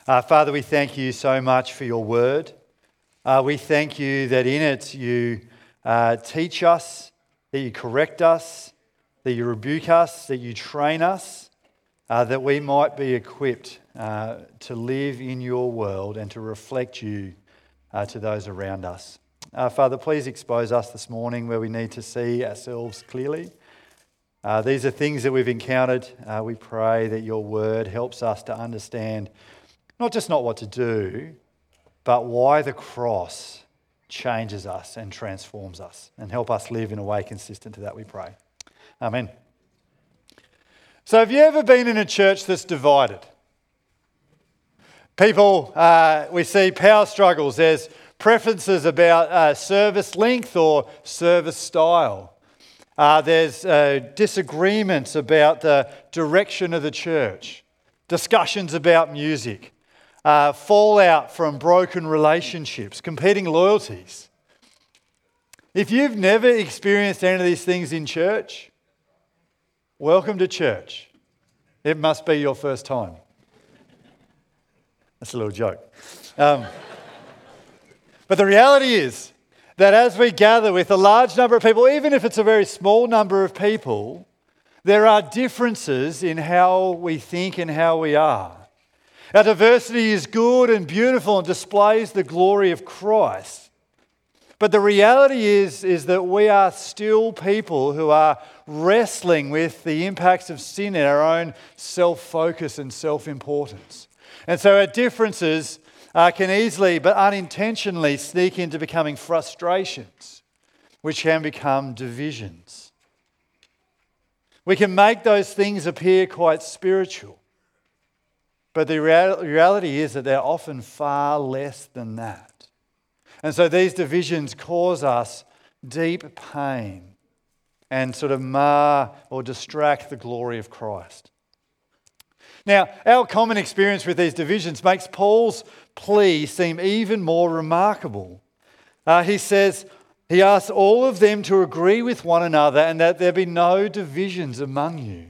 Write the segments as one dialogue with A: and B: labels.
A: Father, we thank you so much for your word. We thank you that in it you teach us, that you correct us, that you rebuke us, that you train us, that we might be equipped to live in your world and to reflect you to those around us. Father, please expose us this morning where we need to see ourselves clearly. These are things that we've encountered. We pray that your word helps us to understand not what to do, but why the cross changes us and transforms us, and help us live in a way consistent to that, we pray. Amen. So have you ever been in a church that's divided? People, we see power struggles. There's preferences about service length or service style. There's disagreements about the direction of the church, discussions about music, fallout from broken relationships, competing loyalties. If you've never experienced any of these things in church, welcome to church. It must be your first time. That's a little joke. But the reality is that as we gather with a large number of people, even if it's a very small number of people, there are differences in how we think and how we are. Our diversity is good and beautiful and displays the glory of Christ. But the reality is that we are still people who are wrestling with the impacts of sin in our own self-focus and self-importance. And so our differences can easily but unintentionally sneak into becoming frustrations, which can become divisions. We can make those things appear quite spiritual. But the reality is that they're often far less than that. And so these divisions cause us deep pain and sort of mar or distract the glory of Christ. Now, our common experience with these divisions makes Paul's plea seem even more remarkable. He asks all of them to agree with one another and that there be no divisions among you.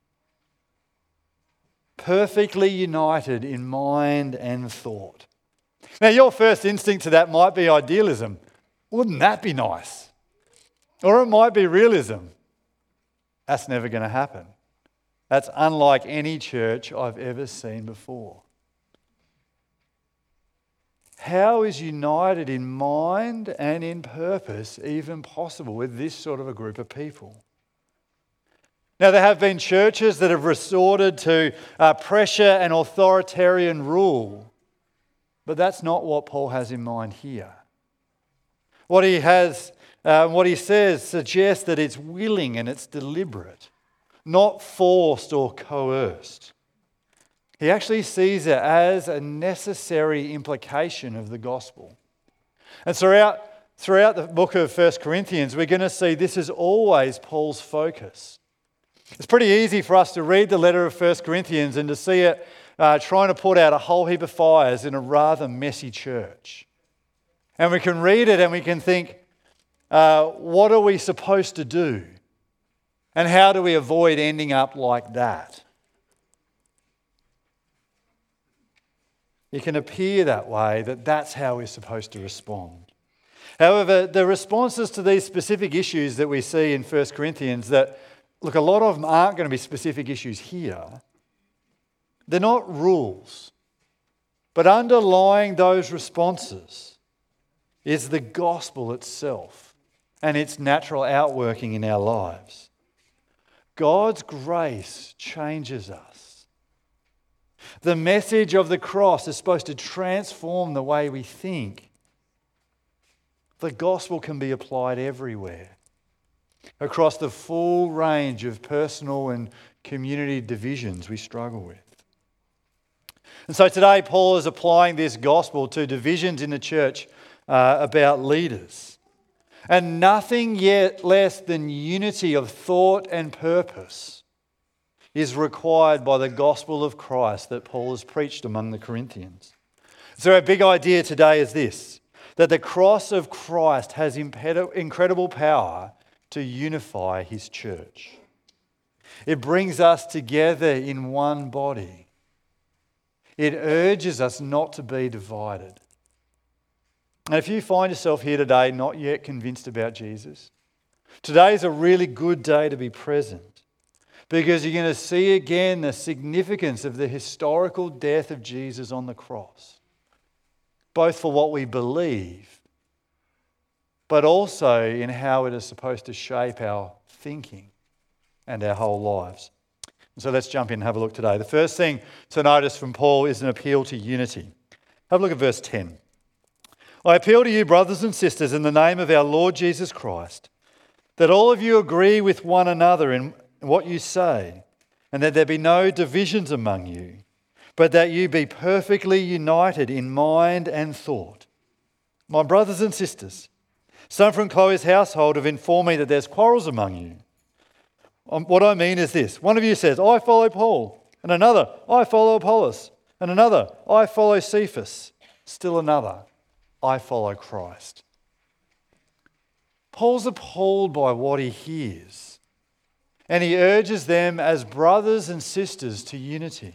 A: Perfectly united in mind and thought. Now, your first instinct to that might be idealism. Wouldn't that be nice? Or it might be realism. That's never going to happen. That's unlike any church I've ever seen before. How is united in mind and in purpose even possible with this sort of a group of people? Now, there have been churches that have resorted to pressure and authoritarian rule, but that's not what Paul has in mind here. What he says suggests that it's willing and it's deliberate, not forced or coerced. He actually sees it as a necessary implication of the gospel. And throughout the book of 1 Corinthians, we're going to see this is always Paul's focus. It's pretty easy for us to read the letter of 1 Corinthians and to see it trying to put out a whole heap of fires in a rather messy church. And we can read it and we can think, what are we supposed to do? And how do we avoid ending up like that? It can appear that way, that's how we're supposed to respond. However, the responses to these specific issues that we see in 1 Corinthians look, a lot of them aren't going to be specific issues here. They're not rules. But underlying those responses is the gospel itself and its natural outworking in our lives. God's grace changes us. The message of the cross is supposed to transform the way we think. The gospel can be applied everywhere, across the full range of personal and community divisions we struggle with. And so today Paul is applying this gospel to divisions in the church about leaders. And nothing yet less than unity of thought and purpose is required by the gospel of Christ that Paul has preached among the Corinthians. So our big idea today is this, that the cross of Christ has incredible power to unify his church. It brings us together in one body. It urges us not to be divided. And if you find yourself here today not yet convinced about Jesus, today is a really good day to be present, because you're going to see again the significance of the historical death of Jesus on the cross, both for what we believe, but also in how it is supposed to shape our thinking and our whole lives. So let's jump in and have a look today. The first thing to notice from Paul is an appeal to unity. Have a look at verse 10. I appeal to you, brothers and sisters, in the name of our Lord Jesus Christ, that all of you agree with one another in what you say, and that there be no divisions among you, but that you be perfectly united in mind and thought. My brothers and sisters, some from Chloe's household have informed me that there's quarrels among you. What I mean is this: one of you says, I follow Paul, and another, I follow Apollos, and another, I follow Cephas, still another, I follow Christ. Paul's appalled by what he hears, and he urges them as brothers and sisters to unity.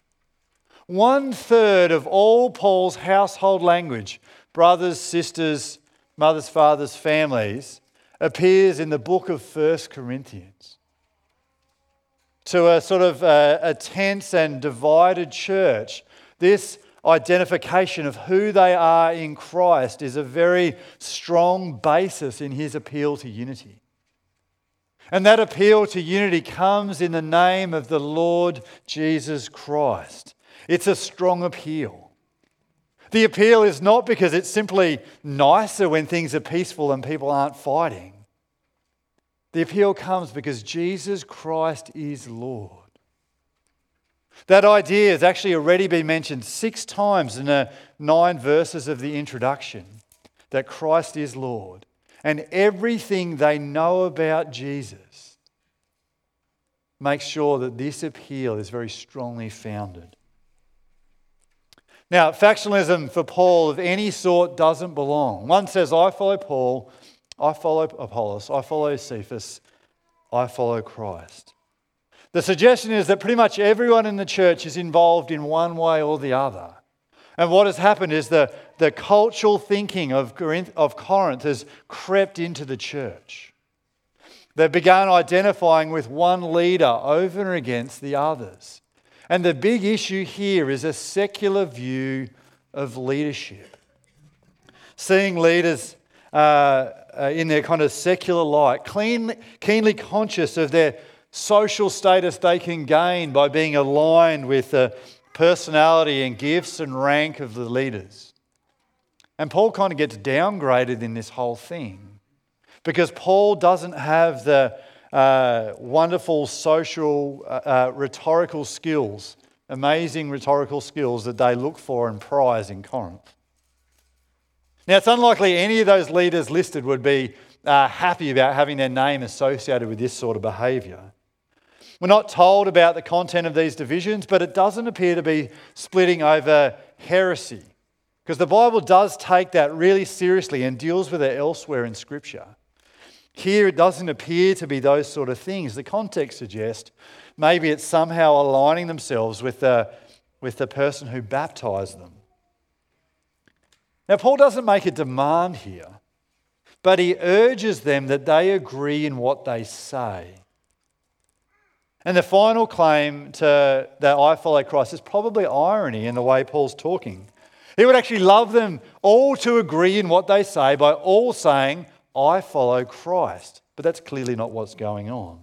A: 1/3 of all Paul's household language, brothers, sisters, mothers, fathers, families, appears in the book of 1 Corinthians. To a sort of a tense and divided church, this identification of who they are in Christ is a very strong basis in his appeal to unity. And that appeal to unity comes in the name of the Lord Jesus Christ. It's a strong appeal. The appeal is not because it's simply nicer when things are peaceful and people aren't fighting. The appeal comes because Jesus Christ is Lord. That idea has actually already been mentioned 6 times in the 9 verses of the introduction, that Christ is Lord. And everything they know about Jesus makes sure that this appeal is very strongly founded. Now, factionalism for Paul of any sort doesn't belong. One says, I follow Paul, I follow Apollos, I follow Cephas, I follow Christ. The suggestion is that pretty much everyone in the church is involved in one way or the other. And what has happened is the cultural thinking of Corinth has crept into the church. They've begun identifying with one leader over and against the others. And the big issue here is a secular view of leadership. Seeing leaders in their kind of secular light, keenly conscious of their social status they can gain by being aligned with the personality and gifts and rank of the leaders. And Paul kind of gets downgraded in this whole thing because Paul doesn't have the wonderful social rhetorical skills, amazing rhetorical skills that they look for and prize in Corinth. Now, it's unlikely any of those leaders listed would be happy about having their name associated with this sort of behaviour. We're not told about the content of these divisions, but it doesn't appear to be splitting over heresy, because the Bible does take that really seriously and deals with it elsewhere in Scripture. Here it doesn't appear to be those sort of things. The context suggests maybe it's somehow aligning themselves with the person who baptized them. Now, Paul doesn't make a demand here, but he urges them that they agree in what they say. And the final claim to that I follow Christ is probably irony in the way Paul's talking. He would actually love them all to agree in what they say by all saying, I follow Christ. But that's clearly not what's going on.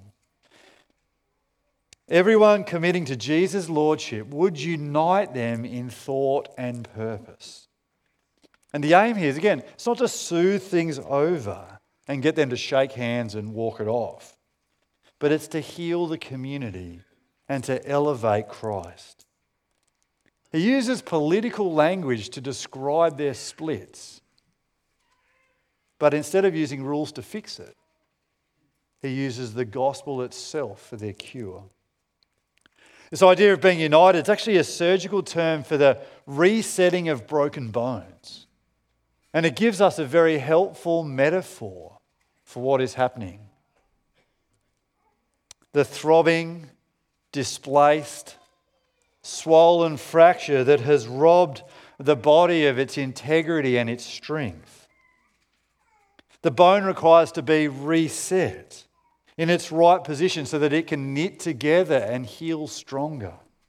A: Everyone committing to Jesus' lordship would unite them in thought and purpose. And the aim here is, again, it's not to soothe things over and get them to shake hands and walk it off, but it's to heal the community and to elevate Christ. He uses political language to describe their splits, but instead of using rules to fix it, he uses the gospel itself for their cure. This idea of being united is actually a surgical term for the resetting of broken bones. And it gives us a very helpful metaphor for what is happening. The throbbing, displaced, swollen fracture that has robbed the body of its integrity and its strength. The bone requires to be reset in its right position so that it can knit together and heal stronger.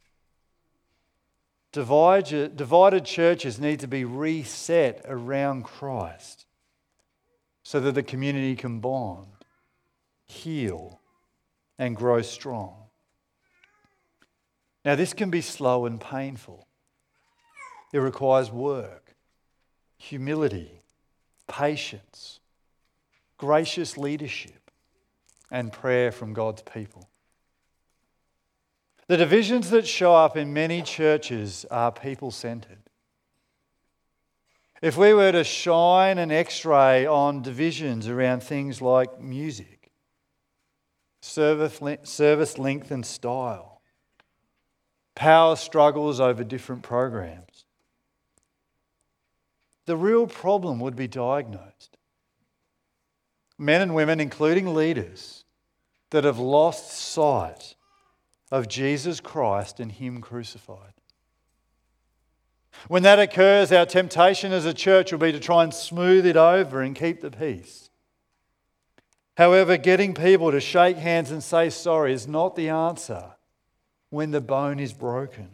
A: Divided churches need to be reset around Christ so that the community can bond, heal, and grow strong. Now, this can be slow and painful. It requires work, humility, patience, gracious leadership, and prayer from God's people. The divisions that show up in many churches are people-centered. If we were to shine an X-ray on divisions around things like music, service length and style, power struggles over different programs, the real problem would be diagnosed. Men and women, including leaders, that have lost sight of Jesus Christ and Him crucified. When that occurs, our temptation as a church will be to try and smooth it over and keep the peace. However, getting people to shake hands and say sorry is not the answer when the bone is broken.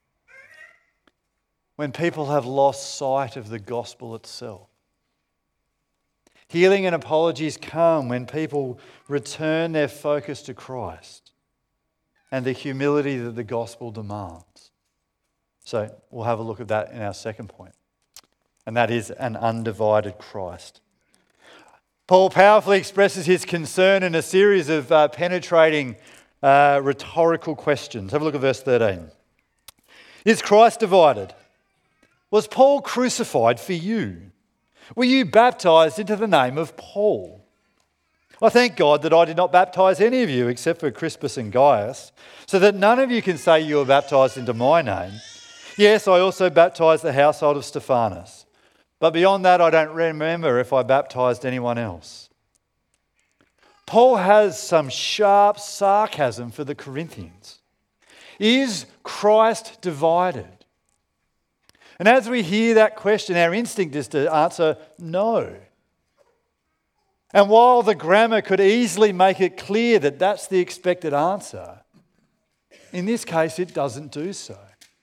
A: When people have lost sight of the gospel itself. Healing and apologies come when people return their focus to Christ and the humility that the gospel demands. So we'll have a look at that in our second point, and that is an undivided Christ. Paul powerfully expresses his concern in a series of penetrating rhetorical questions. Have a look at verse 13. Is Christ divided? Was Paul crucified for you? Were you baptized into the name of Paul? I thank God that I did not baptize any of you except for Crispus and Gaius, so that none of you can say you were baptized into my name. Yes, I also baptized the household of Stephanas. But beyond that, I don't remember if I baptized anyone else. Paul has some sharp sarcasm for the Corinthians. Is Christ divided? And as we hear that question, our instinct is to answer no. And while the grammar could easily make it clear that that's the expected answer, in this case it doesn't do so.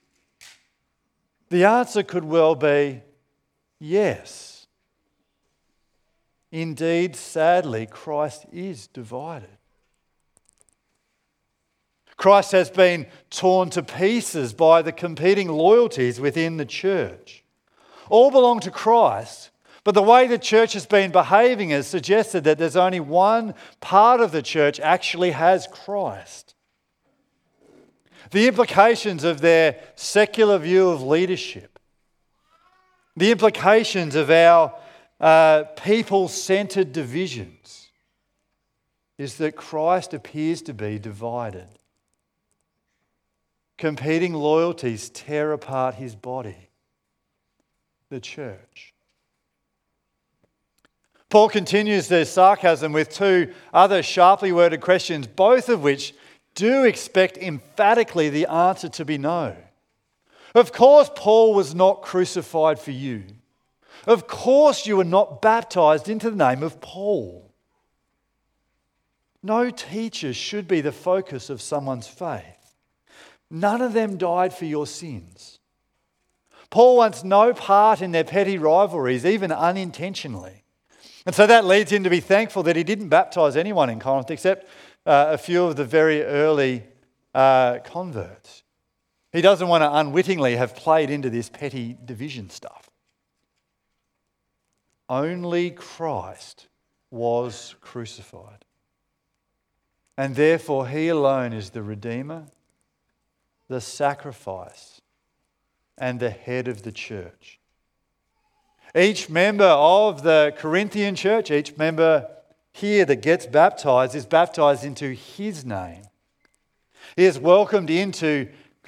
A: The answer could well be yes. Indeed, sadly, Christ is divided. Christ has been torn to pieces by the competing loyalties within the church. All belong to Christ, but the way the church has been behaving has suggested that there's only one part of the church actually has Christ. The implications of their secular view of leadership, the implications of our people-centered divisions, is that Christ appears to be divided. Competing loyalties tear apart his body, the church. Paul continues their sarcasm with two other sharply worded questions, both of which do expect emphatically the answer to be no. Of course, Paul was not crucified for you. Of course, you were not baptized into the name of Paul. No teacher should be the focus of someone's faith. None of them died for your sins. Paul wants no part in their petty rivalries, even unintentionally. And so that leads him to be thankful that he didn't baptize anyone in Corinth except a few of the very early converts. He doesn't want to unwittingly have played into this petty division stuff. Only Christ was crucified. And therefore he alone is the Redeemer, the sacrifice, and the head of the church. Each member of the Corinthian church, each member here that gets baptized is baptized into his name. He is welcomed into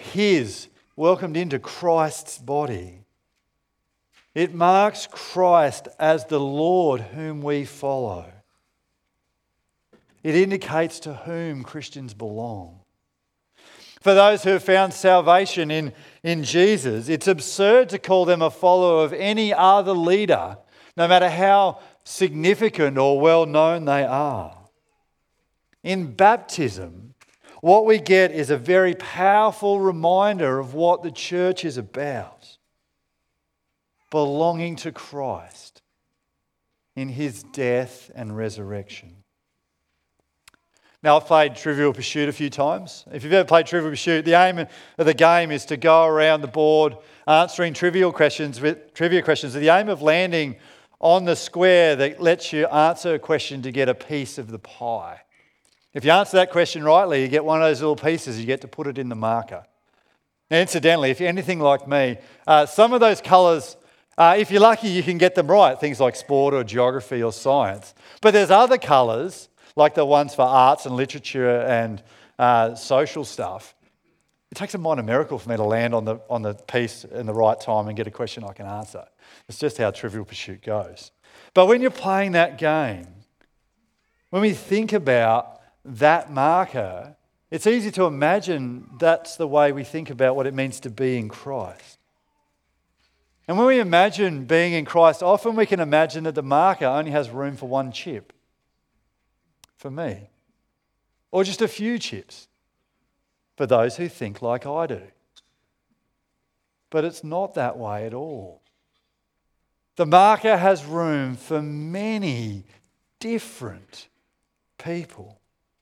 A: Christ's body. It marks Christ as the Lord whom we follow. It indicates to whom Christians belong. For those who have found salvation in Jesus, it's absurd to call them a follower of any other leader, no matter how significant or well known they are. In baptism, what we get is a very powerful reminder of what the church is about: belonging to Christ in his death and resurrection. Now, I've played Trivial Pursuit a few times. If you've ever played Trivial Pursuit, the aim of the game is to go around the board answering trivia questions with the aim of landing on the square that lets you answer a question to get a piece of the pie. If you answer that question rightly, you get one of those little pieces, you get to put it in the marker. Now, incidentally, if you're anything like me, some of those colours, if you're lucky, you can get them right, things like sport or geography or science. But there's other colours, like the ones for arts and literature and social stuff. It takes a minor miracle for me to land on the piece in the right time and get a question I can answer. It's just how Trivial Pursuit goes. But when you're playing that game, when we think about that marker, it's easy to imagine that's the way we think about what it means to be in Christ. And when we imagine being in Christ, often we can imagine that the marker only has room for one chip. For me, or just a few chips for those who think like I do. But it's not that way at all. The marker has room for many different people.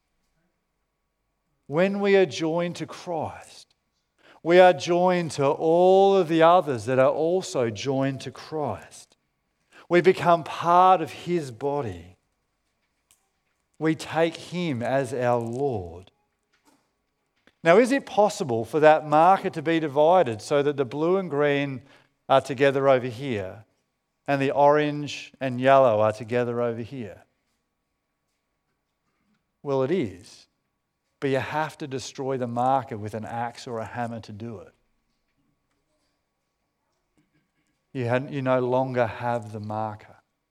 A: When we are joined to Christ, we are joined to all of the others that are also joined to Christ. We become part of his body. We take him as our Lord. Now, is it possible for that marker to be divided so that the blue and green are together over here and the orange and yellow are together over here? Well, it is. But you have to destroy the marker with an axe or a hammer to do it. You no longer have the marker.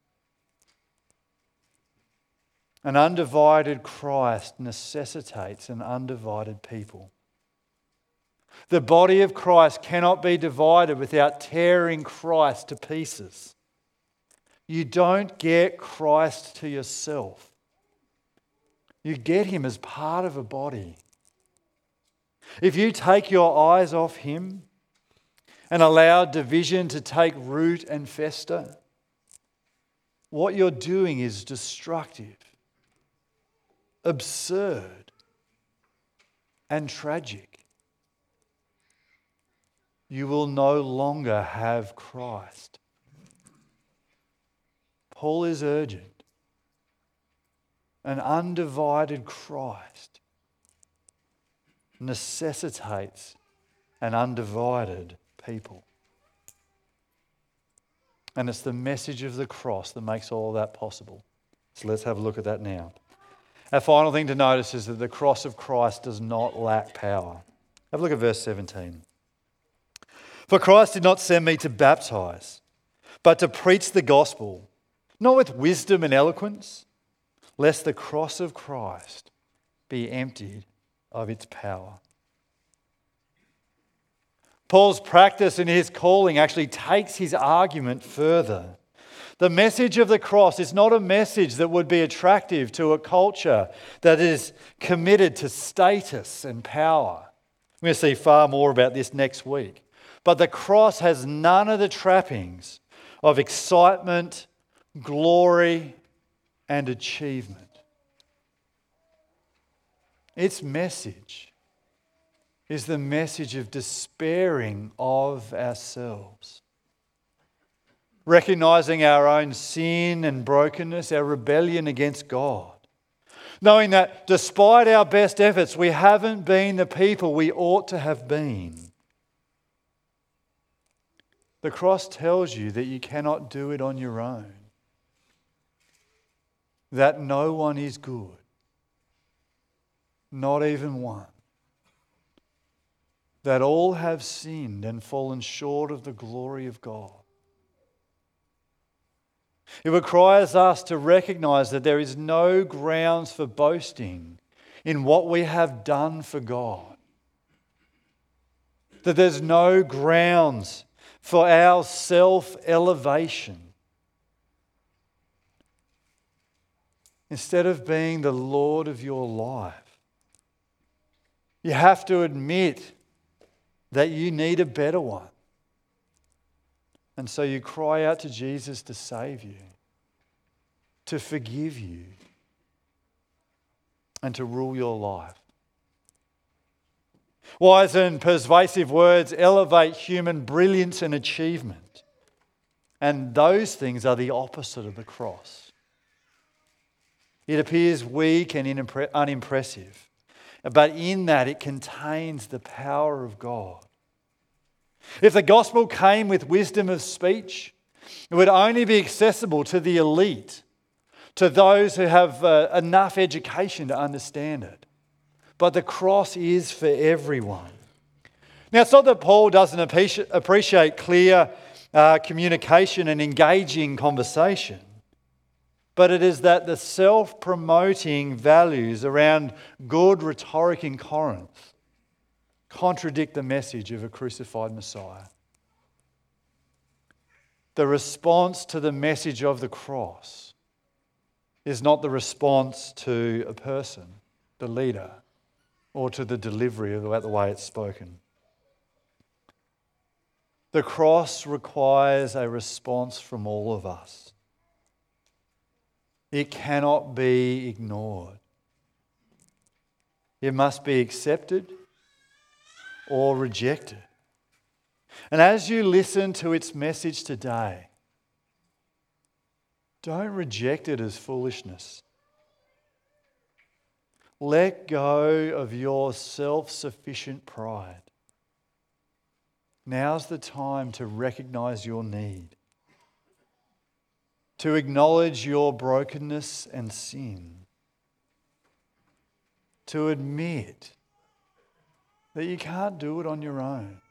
A: An undivided Christ necessitates an undivided people. The body of Christ cannot be divided without tearing Christ to pieces. You don't get Christ to yourself. You get him as part of a body. If you take your eyes off him and allow division to take root and fester, what you're doing is destructive, absurd, and tragic. You will no longer have Christ. Paul is urgent. An undivided Christ necessitates an undivided people. And it's the message of the cross that makes all that possible. So let's have a look at that now. Our final thing to notice is that the cross of Christ does not lack power. Have a look at verse 17. For Christ did not send me to baptize, but to preach the gospel, not with wisdom and eloquence, lest the cross of Christ be emptied of its power. Paul's practice and his calling actually takes his argument further. The message of the cross is not a message that would be attractive to a culture that is committed to status and power. We're going to see far more about this next week. But the cross has none of the trappings of excitement, glory, and achievement. Its message is the message of despairing of ourselves. Recognizing our own sin and brokenness, our rebellion against God. Knowing that despite our best efforts, we haven't been the people we ought to have been. The cross tells you that you cannot do it on your own. That no one is good. Not even one. That all have sinned and fallen short of the glory of God. It requires us to recognize that there is no grounds for boasting in what we have done for God. that there's no grounds for our self-elevation. Instead of being the Lord of your life, you have to admit that you need a better one. And so you cry out to Jesus to save you, to forgive you, and to rule your life. Wise and persuasive words elevate human brilliance and achievement. And those things are the opposite of the cross. It appears weak and unimpressive, but in that it contains the power of God. If the gospel came with wisdom of speech, it would only be accessible to the elite, to those who have enough education to understand it. But the cross is for everyone. Now, it's not that Paul doesn't appreciate clear communication and engaging conversation, but it is that the self-promoting values around good rhetoric in Corinth contradict the message of a crucified Messiah. The response to the message of the cross is not the response to a person, the leader, or to the delivery of the way it's spoken. The cross requires a response from all of us. It cannot be ignored. It must be accepted or rejected. And as you listen to its message today, don't reject it as foolishness. Let go of your self-sufficient pride. Now's the time to recognize your need, to acknowledge your brokenness and sin, to admit that you can't do it on your own.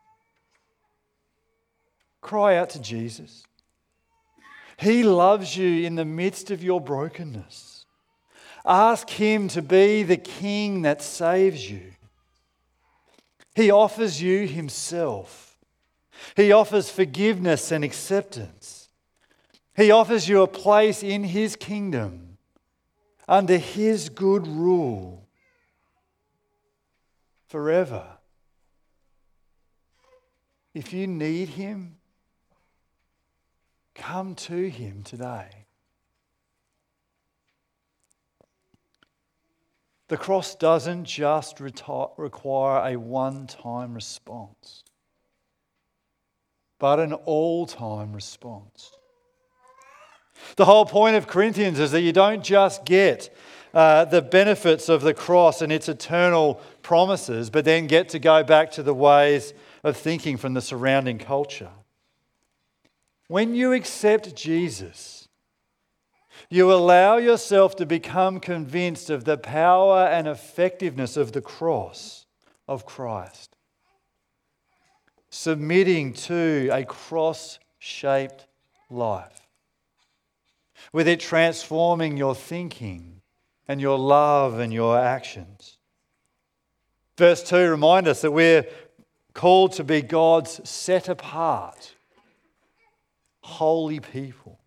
A: Cry out to Jesus. He loves you in the midst of your brokenness. Ask Him to be the King that saves you. He offers you Himself. He offers forgiveness and acceptance. He offers you a place in His kingdom under His good rule forever. If you need Him, come to Him today. The cross doesn't just require a one-time response, but an all-time response. The whole point of Corinthians is that you don't just get the benefits of the cross and its eternal promises, but then get to go back to the ways of thinking from the surrounding culture. When you accept Jesus, you allow yourself to become convinced of the power and effectiveness of the cross of Christ, submitting to a cross-shaped life, with it transforming your thinking and your love and your actions. Verse 2 reminds us that we're called to be God's set-apart, holy people.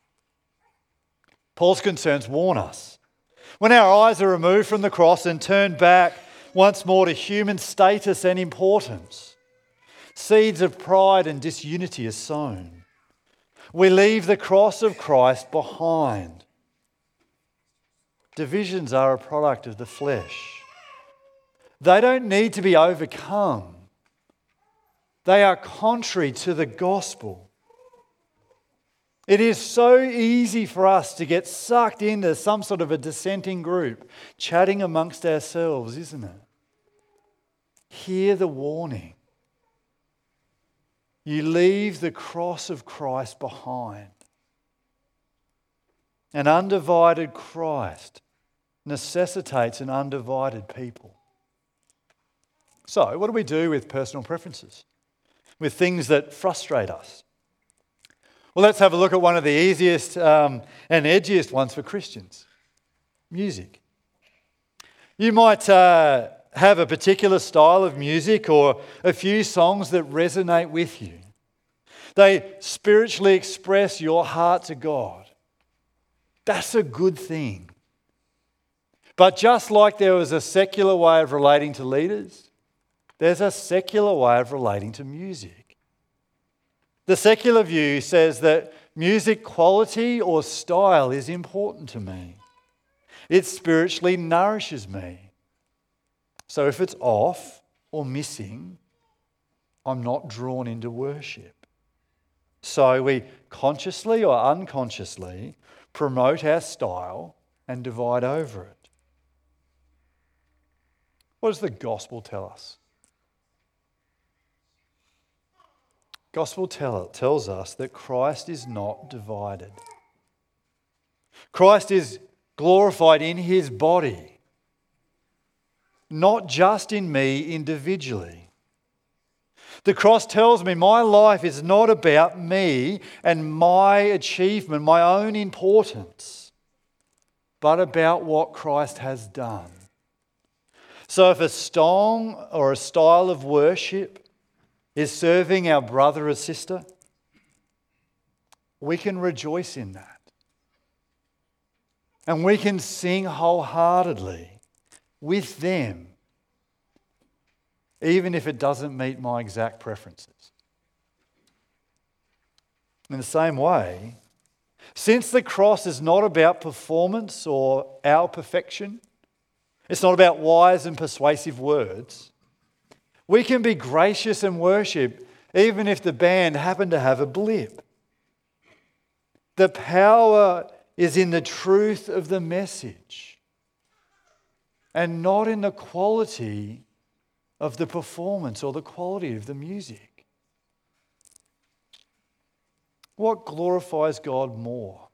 A: Paul's concerns warn us. When our eyes are removed from the cross and turned back once more to human status and importance, seeds of pride and disunity are sown. We leave the cross of Christ behind. Divisions are a product of the flesh. They don't need to be overcome. They are contrary to the gospel. It is so easy for us to get sucked into some sort of a dissenting group, chatting amongst ourselves, isn't it? Hear the warning. You leave the cross of Christ behind. An undivided Christ necessitates an undivided people. So, what do we do with personal preferences? With things that frustrate us? Well, let's have a look at one of the easiest and edgiest ones for Christians. Music. You might have a particular style of music or a few songs that resonate with you. They spiritually express your heart to God. That's a good thing. But just like there was a secular way of relating to leaders, there's a secular way of relating to music. The secular view says that music quality or style is important to me. It spiritually nourishes me. So if it's off or missing, I'm not drawn into worship. So we consciously or unconsciously promote our style and divide over it. What does the gospel tell us? Gospel tells us that Christ is not divided. Christ is glorified in his body, not just in me individually. The cross tells me my life is not about me and my achievement, my own importance, but about what Christ has done. So if a song or a style of worship is serving our brother or sister, we can rejoice in that. And we can sing wholeheartedly with them, even if it doesn't meet my exact preferences. In the same way, since the cross is not about performance or our perfection, it's not about wise and persuasive words, we can be gracious and worship even if the band happen to have a blip. The power is in the truth of the message and not in the quality of the performance or the quality of the music. What glorifies God more?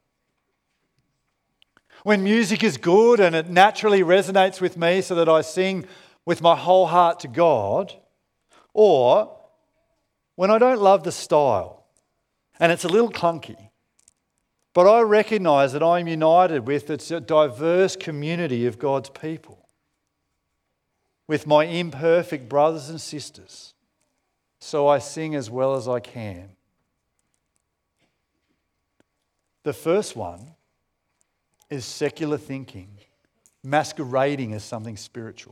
A: When music is good and it naturally resonates with me so that I sing with my whole heart to God, or when I don't love the style and it's a little clunky, but I recognise that I'm united with its diverse community of God's people, with my imperfect brothers and sisters, so I sing as well as I can. The first one is secular thinking, masquerading as something spiritual.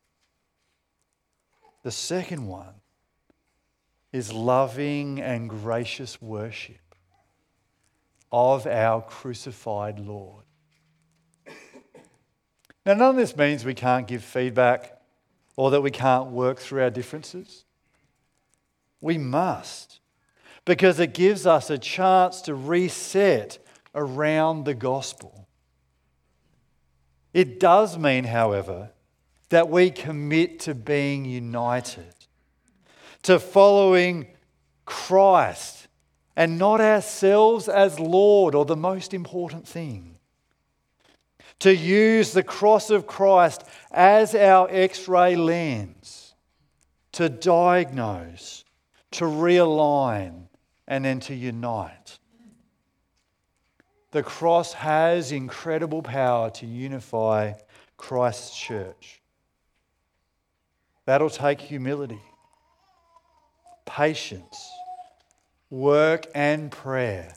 A: The second one is loving and gracious worship of our crucified Lord. Now, none of this means we can't give feedback or that we can't work through our differences. We must, because it gives us a chance to reset around the gospel. It does mean, however, that we commit to being united, to following Christ and not ourselves as Lord or the most important thing. To use the cross of Christ as our X-ray lens to diagnose, to realign, and then to unite. The cross has incredible power to unify Christ's church. That'll take humility, patience, work and prayer.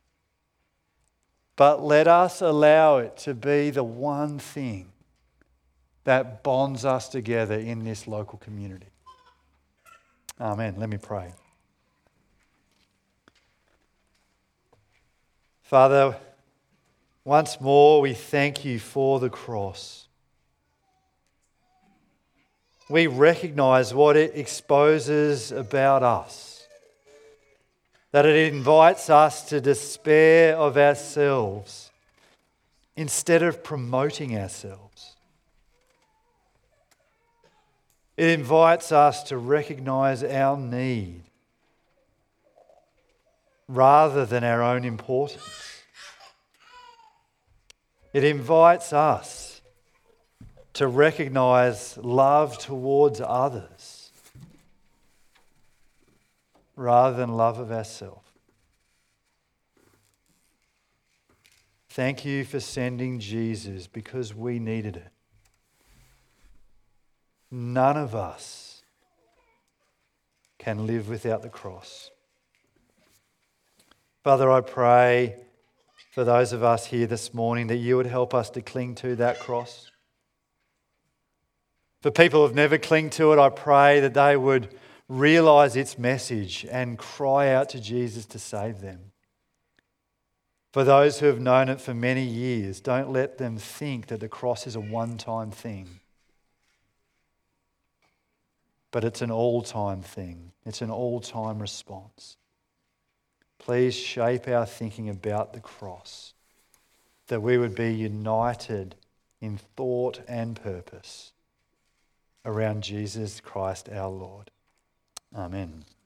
A: But let us allow it to be the one thing that bonds us together in this local community. Amen. Let me pray. Father, once more we thank you for the cross. We recognise what it exposes about us, that it invites us to despair of ourselves instead of promoting ourselves. It invites us to recognise our need rather than our own importance. It invites us to recognise love towards others rather than love of ourselves. Thank you for sending Jesus because we needed it. None of us can live without the cross. Father, I pray for those of us here this morning that you would help us to cling to that cross. For people who have never clung to it, I pray that they would realise its message and cry out to Jesus to save them. For those who have known it for many years, don't let them think that the cross is a one-time thing. But it's an all-time thing. It's an all-time response. Please shape our thinking about the cross, that we would be united in thought and purpose around Jesus Christ our Lord. Amen.